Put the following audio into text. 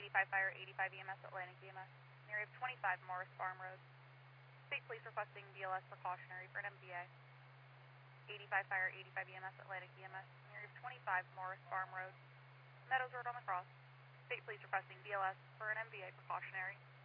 85 Fire, 85 EMS, Atlantic EMS, in the area of 25 Morris Farm Road. State Police requesting BLS precautionary for an MVA. 85 Fire, 85 EMS, Atlantic EMS, in the area of 25 Morris Farm Road, Meadows Road on the cross. State Police requesting BLS for an MVA precautionary.